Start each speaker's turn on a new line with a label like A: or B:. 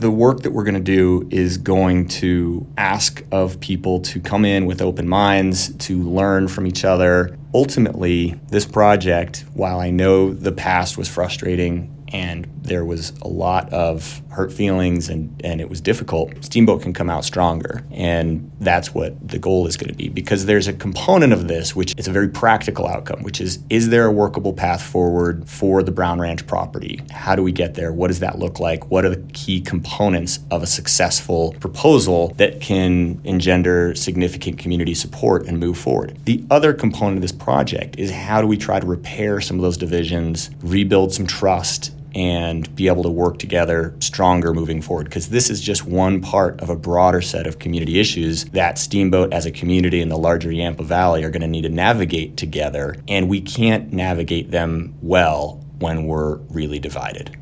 A: The work that we're going to do is going to ask of people to come in with open minds, to learn from each other. Ultimately, this project, while I know the past was frustrating and there was a lot of hurt feelings and it was difficult, Steamboat can come out stronger. And that's what the goal is going to be, because there's a component of this which is a very practical outcome, which is there a workable path forward for the Brown Ranch property? How do we get there? What does that look like? What are the key components of a successful proposal that can engender significant community support and move forward? The other component of this project is how do we try to repair some of those divisions, rebuild some trust, and be able to work together stronger moving forward, because this is just one part of a broader set of community issues that Steamboat as a community in the larger Yampa Valley are going to need to navigate together, and we can't navigate them well when we're really divided.